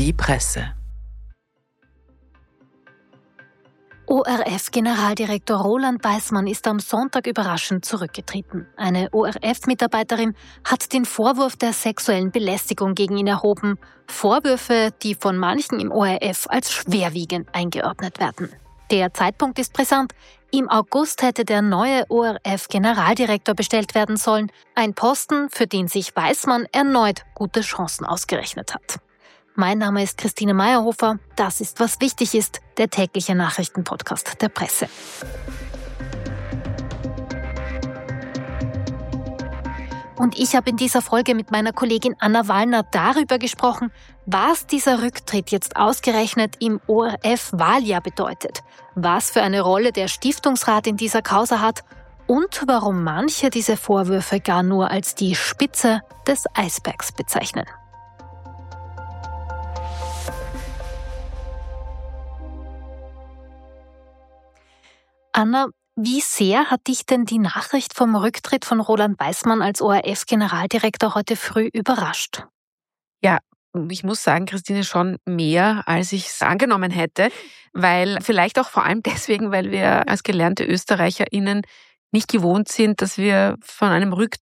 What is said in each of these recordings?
Die Presse. ORF-Generaldirektor Roland Weismann ist am Sonntag überraschend zurückgetreten. Eine ORF-Mitarbeiterin hat den Vorwurf der sexuellen Belästigung gegen ihn erhoben. Vorwürfe, die von manchen im ORF als schwerwiegend eingeordnet werden. Der Zeitpunkt ist brisant. Im August hätte der neue ORF-Generaldirektor bestellt werden sollen. Ein Posten, für den sich Weismann erneut gute Chancen ausgerechnet hat. Mein Name ist Christine Meyerhofer. Das ist, was wichtig ist, der tägliche Nachrichtenpodcast der Presse. Und ich habe in dieser Folge mit meiner Kollegin Anna Wallner darüber gesprochen, was dieser Rücktritt jetzt ausgerechnet im ORF-Wahljahr bedeutet, was für eine Rolle der Stiftungsrat in dieser Causa hat und warum manche diese Vorwürfe gar nur als die Spitze des Eisbergs bezeichnen. Anna, wie sehr hat dich denn die Nachricht vom Rücktritt von Roland Weismann als ORF-Generaldirektor heute früh überrascht? Ja, ich muss sagen, Christine, schon mehr, als ich es angenommen hätte, weil vielleicht auch vor allem deswegen, weil wir als gelernte ÖsterreicherInnen nicht gewohnt sind, dass wir von einem Rücktritt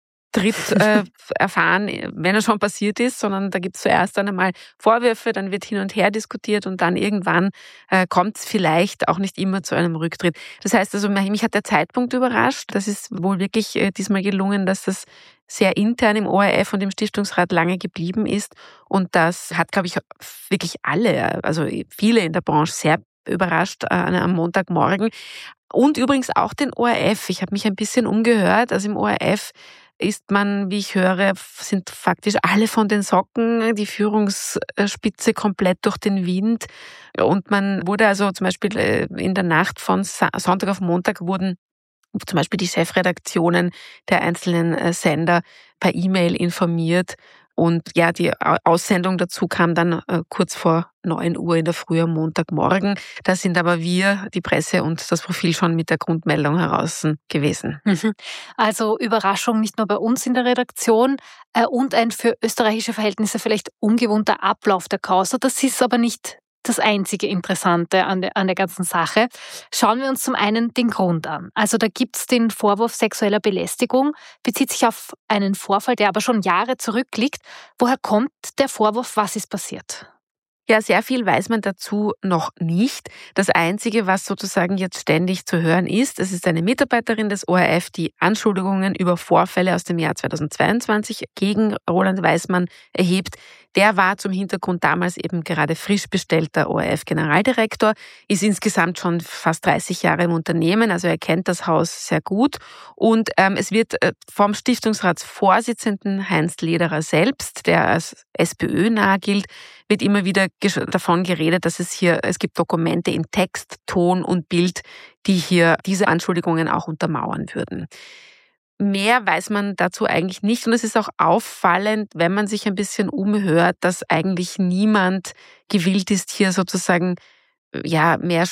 erfahren, wenn er schon passiert ist, sondern da gibt es zuerst dann einmal Vorwürfe, dann wird hin und her diskutiert und dann irgendwann kommt es vielleicht auch nicht immer zu einem Rücktritt. Das heißt also, mich hat der Zeitpunkt überrascht. Das ist wohl wirklich diesmal gelungen, dass das sehr intern im ORF und im Stiftungsrat lange geblieben ist. Und das hat, glaube ich, wirklich alle, also viele in der Branche sehr überrascht am Montagmorgen. Und übrigens auch den ORF. Ich habe mich ein bisschen umgehört. Also im ORF ist man, wie ich höre, sind faktisch alle von den Socken, die Führungsspitze komplett durch den Wind. Und man wurde also zum Beispiel in der Nacht von Sonntag auf Montag wurden zum Beispiel die Chefredaktionen der einzelnen Sender per E-Mail informiert. Und ja, die Aussendung dazu kam dann kurz vor 9 Uhr in der Früh am Montagmorgen. Da sind aber wir, die Presse und das Profil, schon mit der Grundmeldung heraus gewesen. Also Überraschung nicht nur bei uns in der Redaktion und ein für österreichische Verhältnisse vielleicht ungewohnter Ablauf der Causa. Das ist aber nicht das einzige Interessante an der ganzen Sache. Schauen wir uns zum einen den Grund an. Also da gibt es den Vorwurf sexueller Belästigung, bezieht sich auf einen Vorfall, der aber schon Jahre zurückliegt. Woher kommt der Vorwurf? Was ist passiert? Ja, sehr viel weiß man dazu noch nicht. Das Einzige, was sozusagen jetzt ständig zu hören ist, es ist eine Mitarbeiterin des ORF, die Anschuldigungen über Vorfälle aus dem Jahr 2022 gegen Roland Weismann erhebt. Der war zum Hintergrund damals eben gerade frisch bestellter ORF-Generaldirektor, ist insgesamt schon fast 30 Jahre im Unternehmen, also er kennt das Haus sehr gut. Und es wird vom Stiftungsratsvorsitzenden Heinz Lederer selbst, der als SPÖ nahe gilt, wird immer wieder davon geredet, dass es gibt Dokumente in Text, Ton und Bild, die hier diese Anschuldigungen auch untermauern würden. Mehr weiß man dazu eigentlich nicht und es ist auch auffallend, wenn man sich ein bisschen umhört, dass eigentlich niemand gewillt ist, hier sozusagen mehr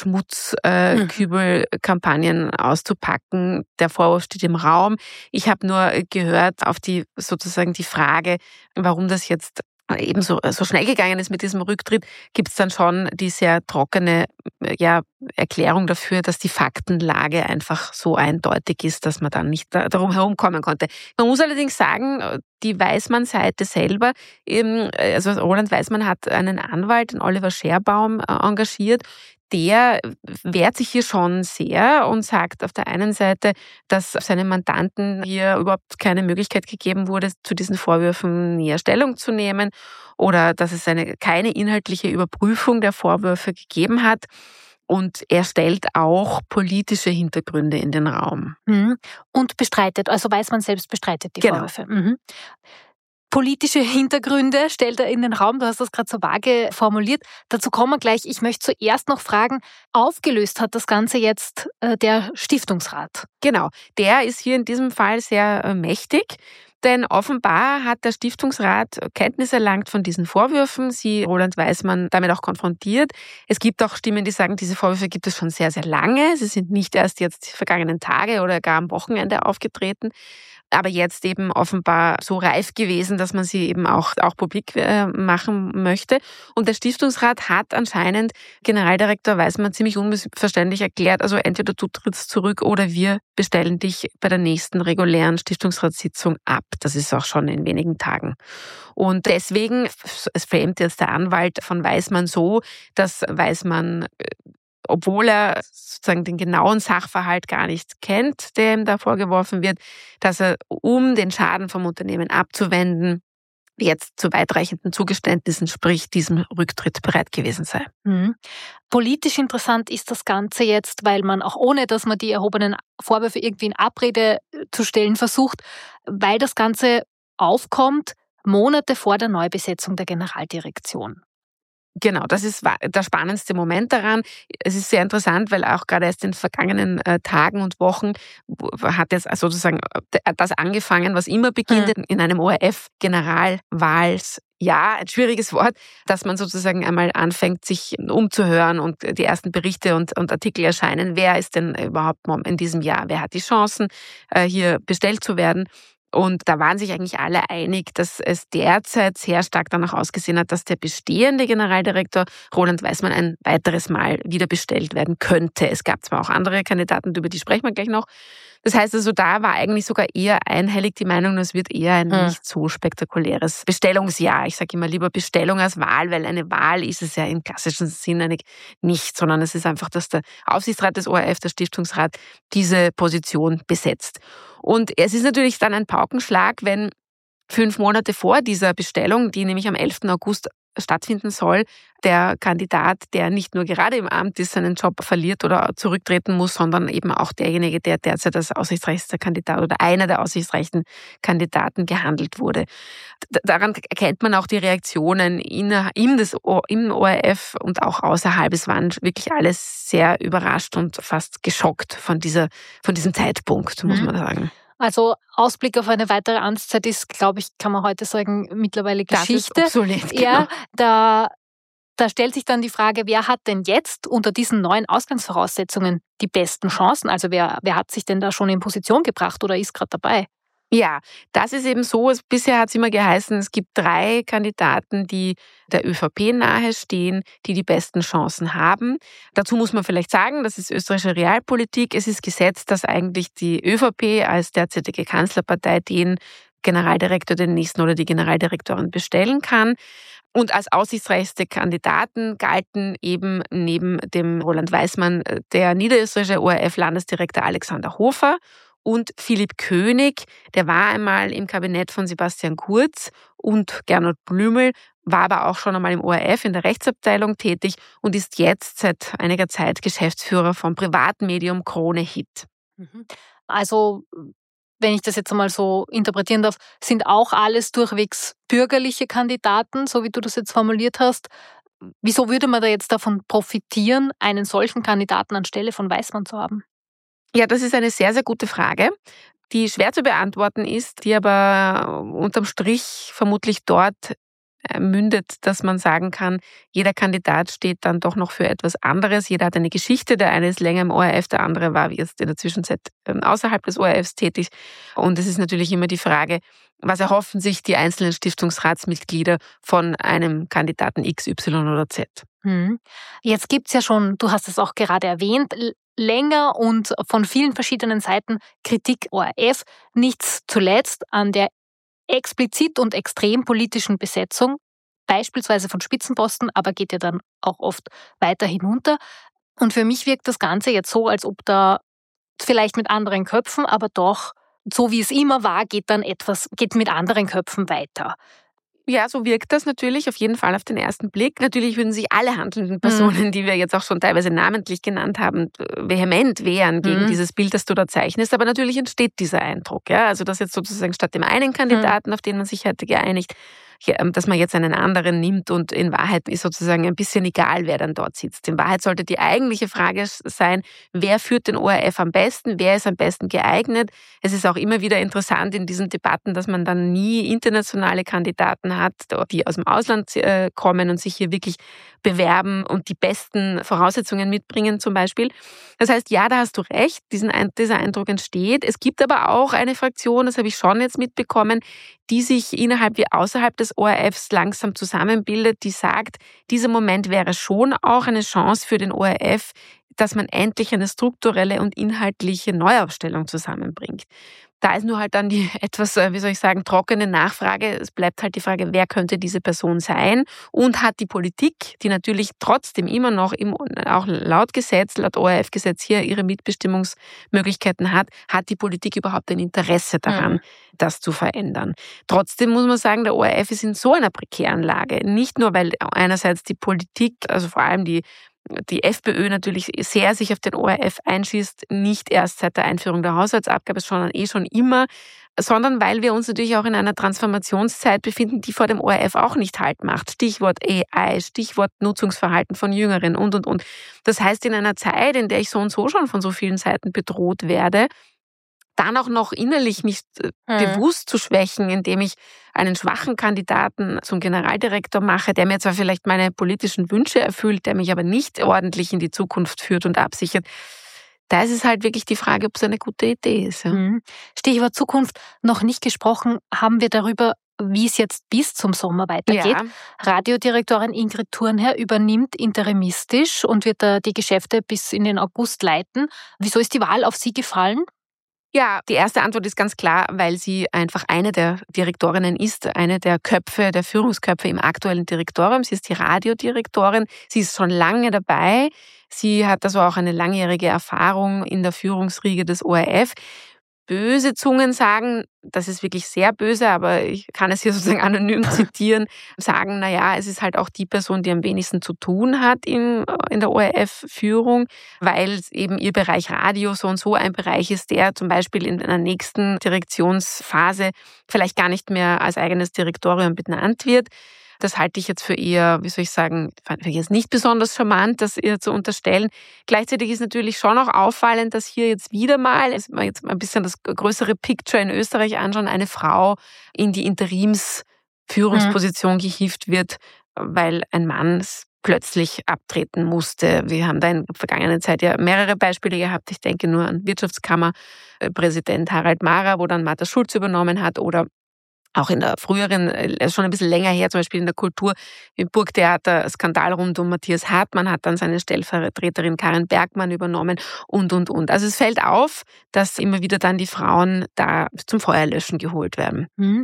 Schmutzkübelkampagnen auszupacken. Der Vorwurf steht im Raum. Ich habe nur gehört auf die Frage, warum das jetzt eben so schnell gegangen ist mit diesem Rücktritt, gibt es dann schon die sehr trockene Erklärung dafür, dass die Faktenlage einfach so eindeutig ist, dass man dann nicht darum herumkommen konnte. Man muss allerdings sagen, die Weismann-Seite selber, also Roland Weismann hat einen Anwalt, den Oliver Scherbaum, engagiert. Der wehrt sich hier schon sehr und sagt auf der einen Seite, dass seinem Mandanten hier überhaupt keine Möglichkeit gegeben wurde, zu diesen Vorwürfen näher Stellung zu nehmen oder dass es keine inhaltliche Überprüfung der Vorwürfe gegeben hat. Und er stellt auch politische Hintergründe in den Raum. Und bestreitet, also Weismann selbst bestreitet die Vorwürfe. Genau. Politische Hintergründe stellt er in den Raum, du hast das gerade so vage formuliert. Dazu kommen wir gleich. Ich möchte zuerst noch fragen, aufgelöst hat das Ganze jetzt der Stiftungsrat. Genau, der ist hier in diesem Fall sehr mächtig. Denn offenbar hat der Stiftungsrat Kenntnis erlangt von diesen Vorwürfen, sie Roland Weismann damit auch konfrontiert. Es gibt auch Stimmen, die sagen, diese Vorwürfe gibt es schon sehr, sehr lange. Sie sind nicht erst jetzt die vergangenen Tage oder gar am Wochenende aufgetreten. aber jetzt eben offenbar so reif gewesen, dass man sie eben auch publik machen möchte. Und der Stiftungsrat hat anscheinend Generaldirektor Weismann ziemlich unmissverständlich erklärt, also entweder du trittst zurück oder wir bestellen dich bei der nächsten regulären Stiftungsratssitzung ab. Das ist auch schon in wenigen Tagen. Und deswegen, es framet jetzt der Anwalt von Weismann so, dass Weismann, obwohl er sozusagen den genauen Sachverhalt gar nicht kennt, der ihm da vorgeworfen wird, dass er, um den Schaden vom Unternehmen abzuwenden, jetzt zu weitreichenden Zugeständnissen, sprich diesem Rücktritt bereit gewesen sei. Mhm. Politisch interessant ist das Ganze jetzt, weil man auch ohne, dass man die erhobenen Vorwürfe irgendwie in Abrede zu stellen versucht, weil das Ganze aufkommt, Monate vor der Neubesetzung der Generaldirektion. Genau, das ist der spannendste Moment daran. Es ist sehr interessant, weil auch gerade erst in den vergangenen Tagen und Wochen hat jetzt sozusagen das angefangen, was immer beginnt in einem ORF-Generalwahlsjahr, ein schwieriges Wort, dass man sozusagen einmal anfängt, sich umzuhören und die ersten Berichte und Artikel erscheinen. Wer ist denn überhaupt in diesem Jahr? Wer hat die Chancen, hier bestellt zu werden? Und da waren sich eigentlich alle einig, dass es derzeit sehr stark danach ausgesehen hat, dass der bestehende Generaldirektor Roland Weismann ein weiteres Mal wieder bestellt werden könnte. Es gab zwar auch andere Kandidaten, über die sprechen wir gleich noch. Das heißt also, da war eigentlich sogar eher einhellig die Meinung, es wird eher ein nicht so spektakuläres Bestellungsjahr. Ich sage immer lieber Bestellung als Wahl, weil eine Wahl ist es ja im klassischen Sinne nicht, sondern es ist einfach, dass der Aufsichtsrat des ORF, der Stiftungsrat, diese Position besetzt. Und es ist natürlich dann ein Paukenschlag, wenn 5 Monate vor dieser Bestellung, die nämlich am 11. August stattfinden soll, der Kandidat, der nicht nur gerade im Amt ist, seinen Job verliert oder zurücktreten muss, sondern eben auch derjenige, der derzeit als aussichtsreichster Kandidat oder einer der aussichtsreichsten Kandidaten gehandelt wurde. Daran erkennt man auch die Reaktionen im ORF und auch außerhalb. Es waren wirklich alle sehr überrascht und fast geschockt von diesem Zeitpunkt, muss man sagen. Also Ausblick auf eine weitere Amtszeit ist, glaube ich, kann man heute sagen, mittlerweile Geschichte. Das ist obsolet, genau. Ja, da stellt sich dann die Frage, wer hat denn jetzt unter diesen neuen Ausgangsvoraussetzungen die besten Chancen? Also wer hat sich denn da schon in Position gebracht oder ist gerade dabei? Ja, das ist eben so. Bisher hat es immer geheißen, es gibt 3 Kandidaten, die der ÖVP nahestehen, die die besten Chancen haben. Dazu muss man vielleicht sagen, das ist österreichische Realpolitik. Es ist Gesetz, dass eigentlich die ÖVP als derzeitige Kanzlerpartei den Generaldirektor, den nächsten oder die Generaldirektorin bestellen kann. Und als aussichtsreichste Kandidaten galten eben neben dem Roland Weismann der niederösterreichische ORF-Landesdirektor Alexander Hofer und Philipp König, der war einmal im Kabinett von Sebastian Kurz, und Gernot Blümel war aber auch schon einmal im ORF in der Rechtsabteilung tätig und ist jetzt seit einiger Zeit Geschäftsführer vom Privatmedium Krone Hit. Also, wenn ich das jetzt einmal so interpretieren darf, sind auch alles durchwegs bürgerliche Kandidaten, so wie du das jetzt formuliert hast. Wieso würde man da jetzt davon profitieren, einen solchen Kandidaten anstelle von Weismann zu haben? Ja, das ist eine sehr, sehr gute Frage, die schwer zu beantworten ist, die aber unterm Strich vermutlich dort mündet, dass man sagen kann, jeder Kandidat steht dann doch noch für etwas anderes. Jeder hat eine Geschichte. Der eine ist länger im ORF, der andere war jetzt in der Zwischenzeit außerhalb des ORFs tätig. Und es ist natürlich immer die Frage, was erhoffen sich die einzelnen Stiftungsratsmitglieder von einem Kandidaten X, Y oder Z? Jetzt gibt's ja schon, du hast es auch gerade erwähnt, länger und von vielen verschiedenen Seiten Kritik ORF, nicht zuletzt an der explizit und extrem politischen Besetzung, beispielsweise von Spitzenposten, aber geht ja dann auch oft weiter hinunter. Und für mich wirkt das Ganze jetzt so, als ob da vielleicht mit anderen Köpfen, aber doch, so wie es immer war, geht mit anderen Köpfen weiter. Ja, so wirkt das natürlich auf jeden Fall auf den ersten Blick. Natürlich würden sich alle handelnden Personen, die wir jetzt auch schon teilweise namentlich genannt haben, vehement wehren gegen dieses Bild, das du da zeichnest. Aber natürlich entsteht dieser Eindruck. Ja? Also dass jetzt sozusagen statt dem einen Kandidaten, auf den man sich hätte geeinigt, dass man jetzt einen anderen nimmt, und in Wahrheit ist sozusagen ein bisschen egal, wer dann dort sitzt. In Wahrheit sollte die eigentliche Frage sein, wer führt den ORF am besten, wer ist am besten geeignet. Es ist auch immer wieder interessant in diesen Debatten, dass man dann nie internationale Kandidaten hat, die aus dem Ausland kommen und sich hier wirklich bewerben und die besten Voraussetzungen mitbringen zum Beispiel. Das heißt, ja, da hast du recht, dieser Eindruck entsteht. Es gibt aber auch eine Fraktion, das habe ich schon jetzt mitbekommen, die sich innerhalb wie außerhalb des ORFs langsam zusammenbildet, die sagt, dieser Moment wäre schon auch eine Chance für den ORF, dass man endlich eine strukturelle und inhaltliche Neuaufstellung zusammenbringt. Da ist nur halt dann die etwas, trockene Nachfrage. Es bleibt halt die Frage, wer könnte diese Person sein? Und hat die Politik, die natürlich trotzdem immer noch auch laut Gesetz, laut ORF-Gesetz hier ihre Mitbestimmungsmöglichkeiten hat die Politik überhaupt ein Interesse daran, das zu verändern? Trotzdem muss man sagen, der ORF ist in so einer prekären Lage. Nicht nur, weil einerseits die Politik, also vor allem die FPÖ natürlich sehr sich auf den ORF einschießt, nicht erst seit der Einführung der Haushaltsabgabe, sondern schon immer, sondern weil wir uns natürlich auch in einer Transformationszeit befinden, die vor dem ORF auch nicht Halt macht. Stichwort AI, Stichwort Nutzungsverhalten von Jüngeren und. Das heißt, in einer Zeit, in der ich so und so schon von so vielen Seiten bedroht werde, dann auch noch innerlich nicht bewusst zu schwächen, indem ich einen schwachen Kandidaten zum Generaldirektor mache, der mir zwar vielleicht meine politischen Wünsche erfüllt, der mich aber nicht ordentlich in die Zukunft führt und absichert. Da ist es halt wirklich die Frage, ob es eine gute Idee ist. Ja. Stichwort Zukunft, noch nicht gesprochen haben wir darüber, wie es jetzt bis zum Sommer weitergeht. Ja. Radiodirektorin Ingrid Thurnherr übernimmt interimistisch und wird da die Geschäfte bis in den August leiten. Wieso ist die Wahl auf Sie gefallen? Ja, die erste Antwort ist ganz klar, weil sie einfach eine der Direktorinnen ist, eine der Köpfe, der Führungsköpfe im aktuellen Direktorium. Sie ist die Radiodirektorin. Sie ist schon lange dabei. Sie hat also auch eine langjährige Erfahrung in der Führungsriege des ORF. Böse Zungen sagen, das ist wirklich sehr böse, aber ich kann es hier sozusagen anonym zitieren, sagen, naja, es ist halt auch die Person, die am wenigsten zu tun hat in der ORF-Führung, weil eben ihr Bereich Radio so und so ein Bereich ist, der zum Beispiel in einer nächsten Direktionsphase vielleicht gar nicht mehr als eigenes Direktorium benannt wird. Das halte ich jetzt für eher, fand ich jetzt nicht besonders charmant, das ihr zu unterstellen. Gleichzeitig ist natürlich schon auch auffallend, dass hier jetzt wieder mal, jetzt mal ein bisschen das größere Picture in Österreich anschauen, eine Frau in die Interimsführungsposition gehievt wird, weil ein Mann plötzlich abtreten musste. Wir haben da in der vergangenen Zeit ja mehrere Beispiele gehabt. Ich denke nur an Wirtschaftskammerpräsident Harald Mara, wo dann Martha Schulz übernommen hat, oder auch in der früheren, schon ein bisschen länger her, zum Beispiel in der Kultur, im Burgtheater, Skandal rund um Matthias Hartmann, hat dann seine Stellvertreterin Karin Bergmann übernommen und. Also es fällt auf, dass immer wieder dann die Frauen da zum Feuerlöschen geholt werden.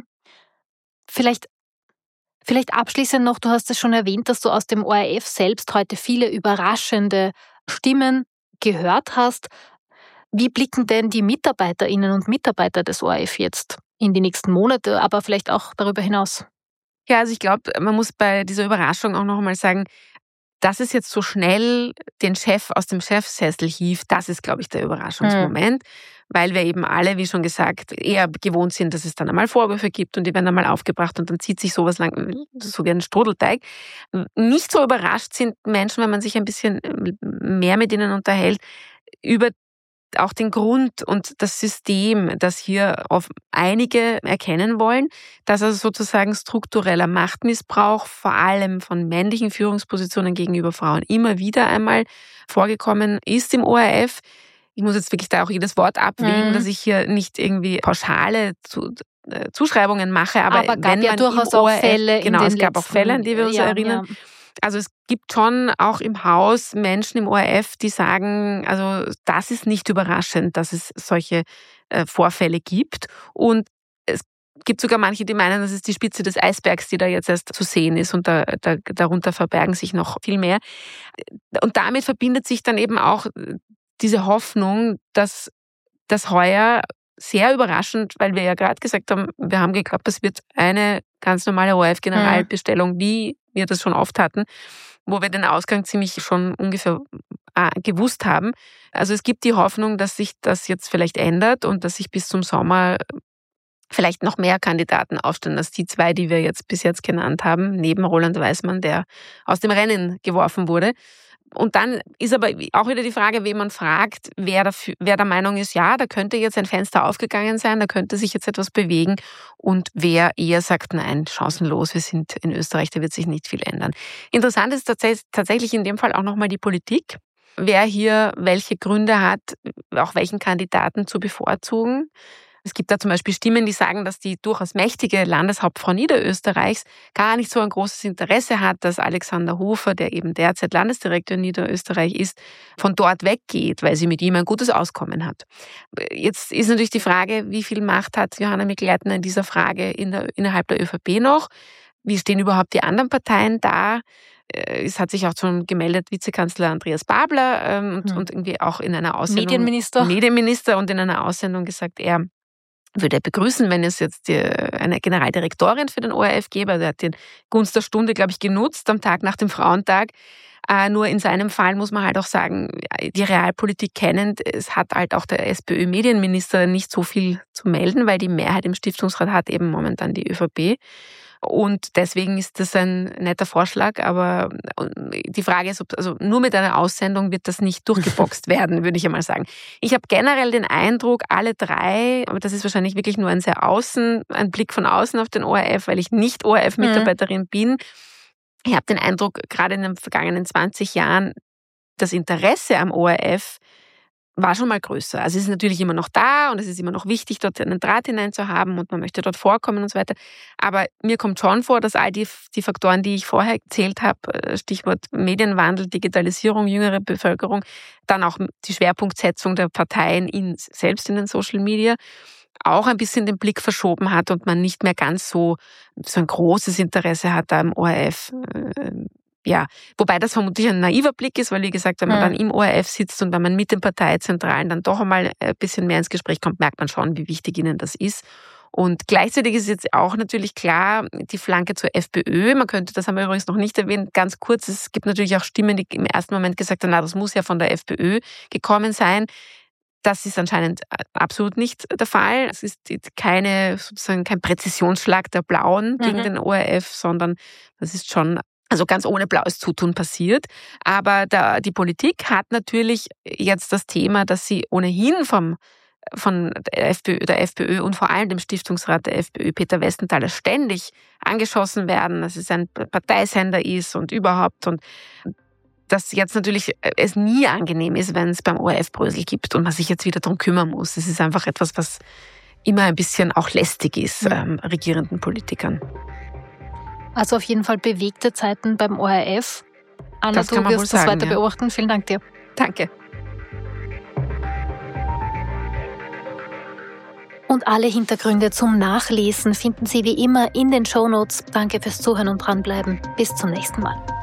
Vielleicht abschließend noch, du hast es schon erwähnt, dass du aus dem ORF selbst heute viele überraschende Stimmen gehört hast. Wie blicken denn die Mitarbeiterinnen und Mitarbeiter des ORF jetzt in die nächsten Monate, aber vielleicht auch darüber hinaus? Ja, also ich glaube, man muss bei dieser Überraschung auch noch einmal sagen, dass es jetzt so schnell den Chef aus dem Chefsessel hieft, das ist, glaube ich, der Überraschungsmoment, weil wir eben alle, wie schon gesagt, eher gewohnt sind, dass es dann einmal Vorwürfe gibt und die werden einmal aufgebracht und dann zieht sich sowas lang, so wie ein Strudelteig. Nicht so überrascht sind Menschen, wenn man sich ein bisschen mehr mit ihnen unterhält, über auch den Grund und das System, das hier auf einige erkennen wollen, dass also sozusagen struktureller Machtmissbrauch, vor allem von männlichen Führungspositionen gegenüber Frauen, immer wieder einmal vorgekommen ist im ORF. Ich muss jetzt wirklich da auch jedes Wort abwägen, dass ich hier nicht irgendwie pauschale Zuschreibungen mache, aber gab wenn ja man durchaus auch Fälle. Genau, es gab auch Fälle, an die wir uns erinnern. Ja. Also es gibt schon auch im Haus Menschen im ORF, die sagen, also das ist nicht überraschend, dass es solche Vorfälle gibt. Und es gibt sogar manche, die meinen, das ist die Spitze des Eisbergs, die da jetzt erst zu sehen ist und darunter verbergen sich noch viel mehr. Und damit verbindet sich dann eben auch diese Hoffnung, dass das heuer sehr überraschend, weil wir ja gerade gesagt haben, wir haben geglaubt, es wird eine ganz normale ORF-Generalbestellung, wie wir das schon oft hatten, wo wir den Ausgang ziemlich schon ungefähr gewusst haben. Also es gibt die Hoffnung, dass sich das jetzt vielleicht ändert und dass sich bis zum Sommer vielleicht noch mehr Kandidaten aufstellen als die zwei, die wir bis jetzt genannt haben, neben Roland Weismann, der aus dem Rennen geworfen wurde. Und dann ist aber auch wieder die Frage, wen man fragt, wer der Meinung ist, ja, da könnte jetzt ein Fenster aufgegangen sein, da könnte sich jetzt etwas bewegen, und wer eher sagt, nein, chancenlos, wir sind in Österreich, da wird sich nicht viel ändern. Interessant ist tatsächlich in dem Fall auch nochmal die Politik, wer hier welche Gründe hat, auch welchen Kandidaten zu bevorzugen. Es gibt da zum Beispiel Stimmen, die sagen, dass die durchaus mächtige Landeshauptfrau Niederösterreichs gar nicht so ein großes Interesse hat, dass Alexander Hofer, der eben derzeit Landesdirektor in Niederösterreich ist, von dort weggeht, weil sie mit ihm ein gutes Auskommen hat. Jetzt ist natürlich die Frage, wie viel Macht hat Johanna Mikl-Leitner in dieser Frage innerhalb der ÖVP noch? Wie stehen überhaupt die anderen Parteien da? Es hat sich auch schon gemeldet Vizekanzler Andreas Babler und irgendwie auch in einer Aussendung Medienminister und in einer Aussendung gesagt, er würde begrüßen, wenn es jetzt eine Generaldirektorin für den ORF gäbe. Also er hat den Gunst der Stunde, glaube ich, genutzt am Tag nach dem Frauentag. Nur in seinem Fall muss man halt auch sagen, die Realpolitik kennend, es hat halt auch der SPÖ-Medienminister nicht so viel zu melden, weil die Mehrheit im Stiftungsrat hat eben momentan die ÖVP. Und deswegen ist das ein netter Vorschlag, aber die Frage ist, also nur mit einer Aussendung wird das nicht durchgeboxt werden, würde ich einmal sagen. Ich habe generell den Eindruck, alle drei, aber das ist wahrscheinlich wirklich nur ein Blick von außen auf den ORF, weil ich nicht ORF-Mitarbeiterin bin. Ich habe den Eindruck, gerade in den vergangenen 20 Jahren, das Interesse am ORF war schon mal größer. Also es ist natürlich immer noch da und es ist immer noch wichtig, dort einen Draht hinein zu haben und man möchte dort vorkommen und so weiter. Aber mir kommt schon vor, dass all die Faktoren, die ich vorher erzählt habe, Stichwort Medienwandel, Digitalisierung, jüngere Bevölkerung, dann auch die Schwerpunktsetzung der Parteien selbst in den Social Media, auch ein bisschen den Blick verschoben hat und man nicht mehr ganz so ein großes Interesse hat am ORF. Ja, wobei das vermutlich ein naiver Blick ist, weil, wie gesagt, wenn man dann im ORF sitzt und wenn man mit den Parteizentralen dann doch einmal ein bisschen mehr ins Gespräch kommt, merkt man schon, wie wichtig ihnen das ist. Und gleichzeitig ist jetzt auch natürlich klar, die Flanke zur FPÖ, man könnte, das haben wir übrigens noch nicht erwähnt, ganz kurz, es gibt natürlich auch Stimmen, die im ersten Moment gesagt haben, das muss ja von der FPÖ gekommen sein. Das ist anscheinend absolut nicht der Fall. Es ist kein Präzisionsschlag der Blauen gegen den ORF, sondern das ist schon ganz ohne blaues Zutun passiert. Aber die Politik hat natürlich jetzt das Thema, dass sie ohnehin von der FPÖ und vor allem dem Stiftungsrat der FPÖ, Peter Westenthaler, ständig angeschossen werden, dass es ein Parteisender ist und überhaupt. Und dass jetzt natürlich es nie angenehm ist, wenn es beim ORF Brösel gibt und man sich jetzt wieder darum kümmern muss. Es ist einfach etwas, was immer ein bisschen auch lästig ist, regierenden Politikern. Also auf jeden Fall bewegte Zeiten beim ORF. Anna, das du wirst das weiter beobachten. Vielen Dank dir. Danke. Und alle Hintergründe zum Nachlesen finden Sie wie immer in den Shownotes. Danke fürs Zuhören und dranbleiben. Bis zum nächsten Mal.